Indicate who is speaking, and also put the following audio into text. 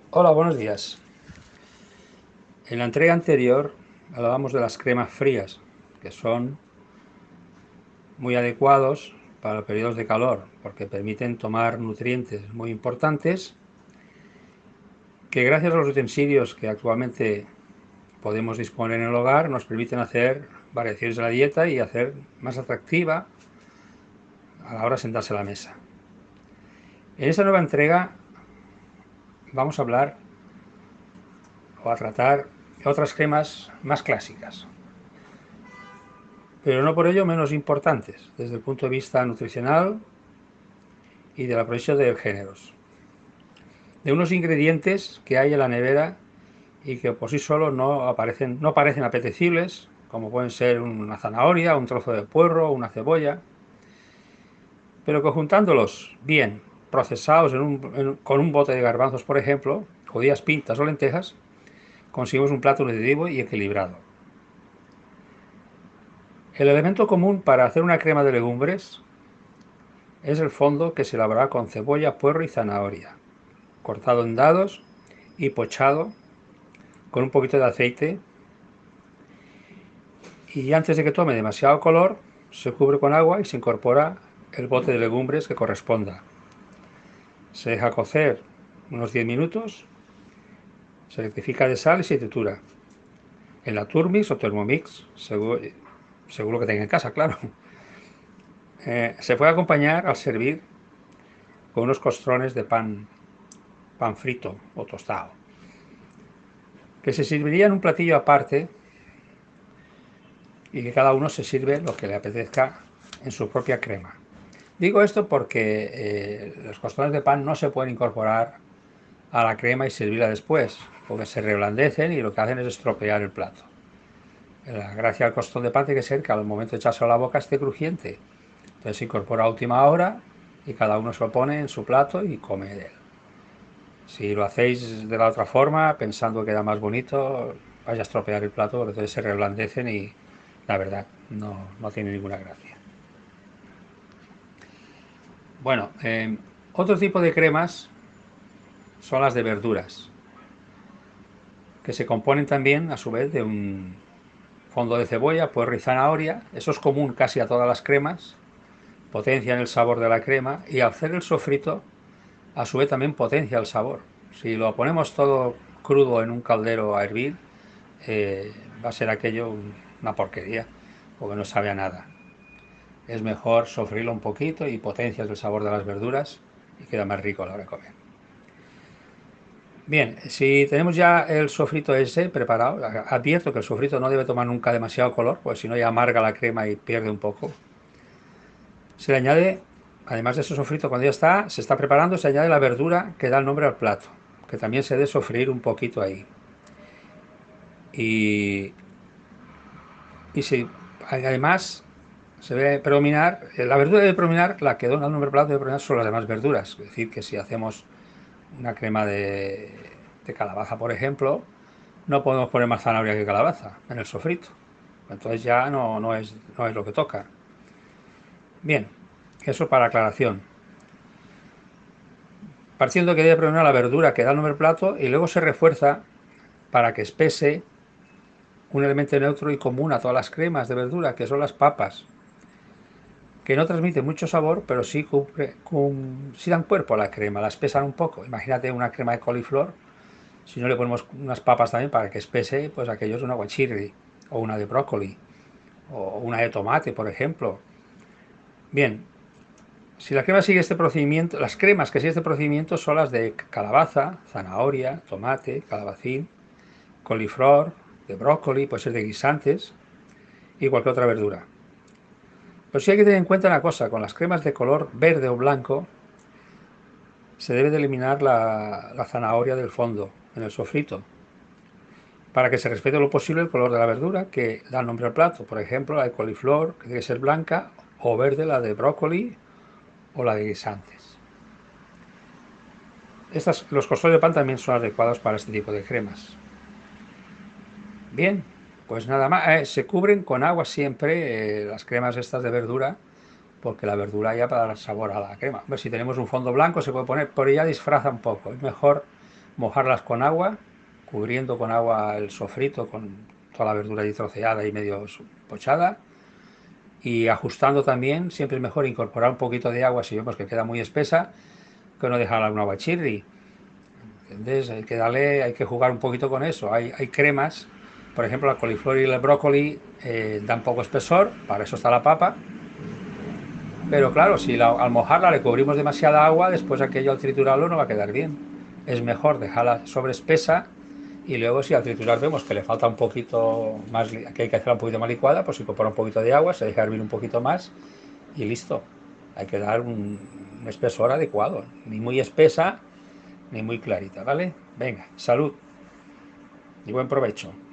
Speaker 1: Hola, buenos días. En la entrega anterior hablábamos de las cremas frías, que son muy adecuados para periodos de calor, porque permiten tomar nutrientes muy importantes que gracias a los utensilios que actualmente podemos disponer en el hogar nos permiten hacer variaciones de la dieta y hacer más atractiva a la hora de sentarse a la mesa. En esta nueva entrega vamos a hablar o a tratar otras cremas más clásicas, pero no por ello menos importantes desde el punto de vista nutricional y de la provisión de géneros, de unos ingredientes que hay en la nevera y que por sí solos no parecen apetecibles, como pueden ser una zanahoria, un trozo de puerro, una cebolla, pero que juntándolos bien, procesados con un bote de garbanzos, por ejemplo, judías pintas o lentejas, conseguimos un plato nutritivo y equilibrado. El elemento común para hacer una crema de legumbres es el fondo, que se elaborará con cebolla, puerro y zanahoria, cortado en dados y pochado con un poquito de aceite, y antes de que tome demasiado color se cubre con agua y se incorpora el bote de legumbres que corresponda. Se deja cocer unos 10 minutos, se rectifica de sal y se tritura. En la Turmix o Thermomix, seguro que tenga en casa, claro. Se puede acompañar al servir con unos costrones de pan frito o tostado, que se serviría en un platillo aparte y que cada uno se sirve lo que le apetezca en su propia crema. Digo esto porque los costrones de pan no se pueden incorporar a la crema y servirla después, porque se reblandecen y lo que hacen es estropear el plato. La gracia del costón de pan tiene que ser que al momento de echarse a la boca esté crujiente. Entonces se incorpora a última hora y cada uno se lo pone en su plato y come de él. Si lo hacéis de la otra forma, pensando que queda más bonito, vais a estropear el plato, porque entonces se reblandecen y la verdad no tiene ninguna gracia. Bueno, otro tipo de cremas son las de verduras, que se componen también a su vez de un fondo de cebolla, puerro y zanahoria. Eso es común casi a todas las cremas, potencian el sabor de la crema, y al hacer el sofrito a su vez también potencia el sabor. Si lo ponemos todo crudo en un caldero a hervir, va a ser aquello una porquería, porque no sabe a nada. Es mejor sofreírlo un poquito y potencias el sabor de las verduras y queda más rico a la hora de comer. Bien, si tenemos ya el sofrito ese preparado, advierto que el sofrito no debe tomar nunca demasiado color, pues si no ya amarga la crema y pierde un poco. Se le añade, además de ese sofrito, cuando ya se está preparando, se añade la verdura que da el nombre al plato, que también se debe sofreír un poquito ahí. Y, además se debe predominar, la verdura debe predominar, la que da el nombre al plato debe predominar sobre las demás verduras. Es decir, que si hacemos una crema de calabaza, por ejemplo, no podemos poner más zanahoria que calabaza en el sofrito. Entonces ya no es lo que toca. Bien, eso para aclaración. Partiendo que debe predominar la verdura que da el nombre al plato, y luego se refuerza para que espese un elemento neutro y común a todas las cremas de verdura, que son las papas, que no transmiten mucho sabor, pero sí dan cuerpo a la crema, la espesan un poco. Imagínate una crema de coliflor, si no le ponemos unas papas también para que espese, pues aquello es una aguachirri, o una de brócoli, o una de tomate, por ejemplo. Bien, si la crema sigue este procedimiento, las cremas que siguen este procedimiento son las de calabaza, zanahoria, tomate, calabacín, coliflor, de brócoli, puede ser de guisantes y cualquier otra verdura. Pero sí hay que tener en cuenta una cosa: con las cremas de color verde o blanco se debe de eliminar la zanahoria del fondo en el sofrito, para que se respete lo posible el color de la verdura que da nombre al plato. Por ejemplo, la de coliflor, que tiene que ser blanca, o verde la de brócoli o la de guisantes. Los costores de pan también son adecuados para este tipo de cremas. Bien, pues nada más. Se cubren con agua siempre las cremas estas de verdura, porque la verdura ya para dar sabor a la crema. Ver, si tenemos un fondo blanco se puede poner, pero ya disfraza un poco. Es mejor mojarlas con agua, cubriendo con agua el sofrito con toda la verdura ahí troceada y medio pochada, y ajustando también. Siempre es mejor incorporar un poquito de agua si vemos que queda muy espesa, que no dejarla un aguachirri. ¿Entiendes? Hay que jugar un poquito con eso. Hay cremas, por ejemplo, la coliflor y el brócoli dan poco espesor, para eso está la papa. Pero claro, si al mojarla le cubrimos demasiada agua, después aquello al triturarlo no va a quedar bien. Es mejor dejarla sobre espesa, y luego si al triturar vemos que le falta un poquito más, que hay que hacerla un poquito más licuada, pues incorpora un poquito de agua, se deja hervir un poquito más y listo. Hay que dar un espesor adecuado, ni muy espesa ni muy clarita, ¿vale? Venga, salud y buen provecho.